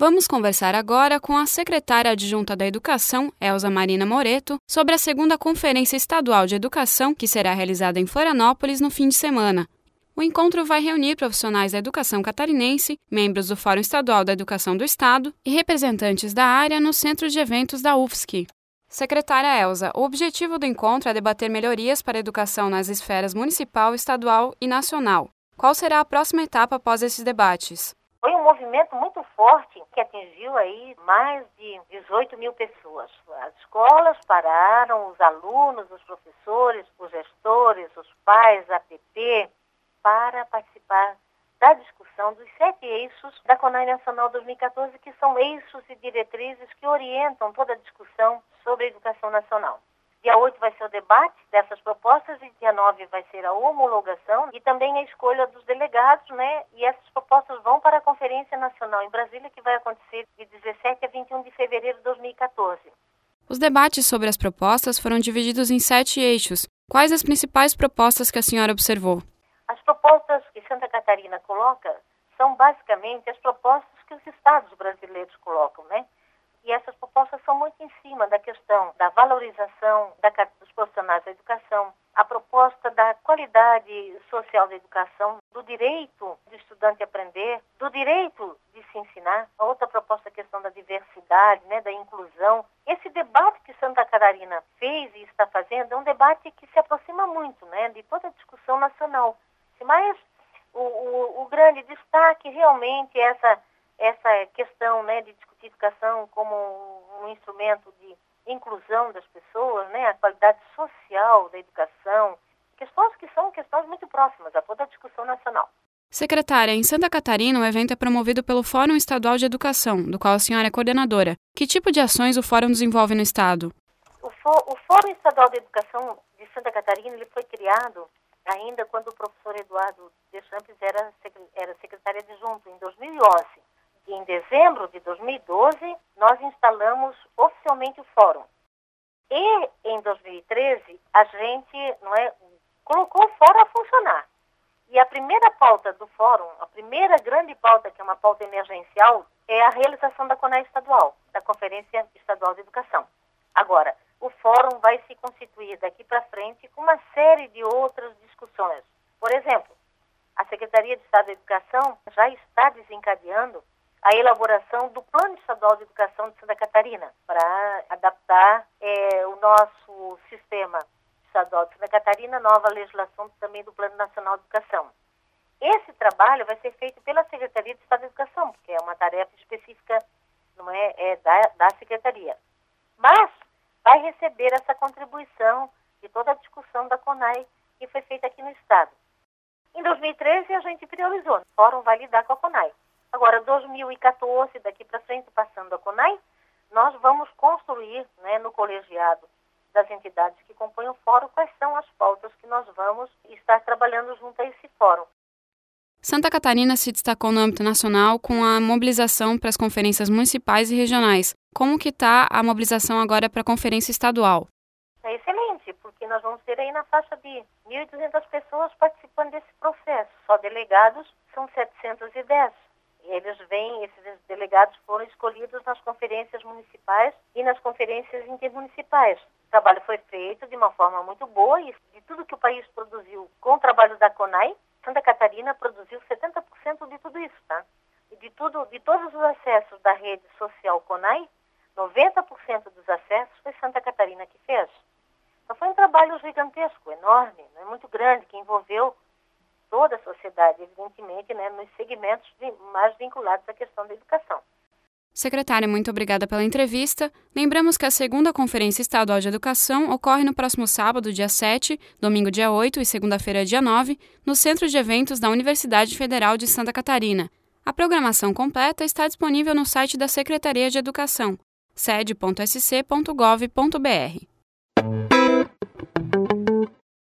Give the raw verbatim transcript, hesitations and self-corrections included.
Vamos conversar agora com a secretária adjunta da Educação, Elza Marina Moreto, sobre a segunda Conferência Estadual de Educação, que será realizada em Florianópolis no fim de semana. O encontro vai reunir profissionais da educação catarinense, membros do Fórum Estadual da Educação do Estado e representantes da área no Centro de Eventos da U F S C. Secretária Elza, o objetivo do encontro é debater melhorias para a educação nas esferas municipal, estadual e nacional. Qual será a próxima etapa após esses debates? Foi um movimento muito forte que atingiu aí mais de dezoito mil pessoas. As escolas pararam, os alunos, os professores, os gestores, os pais, a P P, para participar da discussão dos sete eixos da CONAI Nacional dois mil e quatorze, que são eixos e diretrizes que orientam toda a discussão sobre a educação nacional. Dia oito vai ser o debate dessas propostas e dia nove vai ser a homologação e também a escolha dos delegados, né? E essas propostas vão para a Conferência Nacional em Brasília, que vai acontecer de dezessete a vinte e um de fevereiro de dois mil e quatorze. Os debates sobre as propostas foram divididos em sete eixos. Quais as principais propostas que a senhora observou? As propostas que Santa Catarina coloca são basicamente as propostas que os estados brasileiros colocam, né? E essas propostas são muito em cima da questão da valorização da, dos profissionais da educação, a proposta da qualidade social da educação, do direito do estudante aprender, do direito de se ensinar, a outra proposta é a questão da diversidade, né, da inclusão. Esse debate que Santa Catarina fez e está fazendo é um debate que se aproxima muito, né, de toda a discussão nacional. Mas o, o, o grande destaque realmente é essa essa questão, né, de discutir educação como um instrumento de inclusão das pessoas, né, a qualidade social da educação, questões que são questões muito próximas a toda a discussão nacional. Secretária, em Santa Catarina o evento é promovido pelo Fórum Estadual de Educação, do qual a senhora é coordenadora. Que tipo de ações o Fórum desenvolve no Estado? O, Fó- o Fórum Estadual de Educação de Santa Catarina ele foi criado ainda quando o professor Eduardo Deschamps era, secre- era secretário adjunto, em dois mil e onze. E em dezembro de dois mil e doze, nós instalamos oficialmente o fórum. E em dois mil e treze, a gente não é, colocou o fórum a funcionar. E a primeira pauta do fórum, a primeira grande pauta, que é uma pauta emergencial, é a realização da CONAI estadual, da Conferência Estadual de Educação. Agora, o fórum vai se constituir daqui para frente com uma série de outras discussões. Por exemplo, a Secretaria de Estado da Educação já está desencadeando a elaboração do Plano Estadual de Educação de Santa Catarina, para adaptar é, o nosso sistema estadual de Santa Catarina à nova legislação também do Plano Nacional de Educação. Esse trabalho vai ser feito pela Secretaria de Estado de Educação, porque é uma tarefa específica, não é, é da, da Secretaria. Mas vai receber essa contribuição de toda a discussão da CONAI que foi feita aqui no Estado. Em dois mil e treze, a gente priorizou, o Fórum vai lidar com a CONAI. Agora, dois mil e quatorze, daqui para frente, passando a CONAI, nós vamos construir, né, no colegiado das entidades que compõem o fórum quais são as pautas que nós vamos estar trabalhando junto a esse fórum. Santa Catarina se destacou no âmbito nacional com a mobilização para as conferências municipais e regionais. Como que está a mobilização agora para a conferência estadual? É excelente, porque nós vamos ter aí na faixa de mil e duzentas pessoas participando desse processo. Só delegados são setecentos e dez. Eles vêm, esses delegados foram escolhidos nas conferências municipais e nas conferências intermunicipais. O trabalho foi feito de uma forma muito boa e de tudo que o país produziu com o trabalho da CONAI, Santa Catarina produziu setenta por cento de tudo isso, tá? E de, tudo, de todos os acessos da rede social CONAI, noventa por cento dos acessos foi Santa Catarina que fez. Então foi um trabalho gigantesco, enorme, né, muito grande, que envolveu toda a sociedade, evidentemente, né, nos segmentos de, mais vinculados à questão da educação. Secretária, muito obrigada pela entrevista. Lembramos que a segunda Conferência Estadual de Educação ocorre no próximo sábado, dia sete, domingo, dia oito e segunda-feira, dia nove, no Centro de Eventos da Universidade Federal de Santa Catarina. A programação completa está disponível no site da Secretaria de Educação, sede ponto s c ponto gov ponto b r.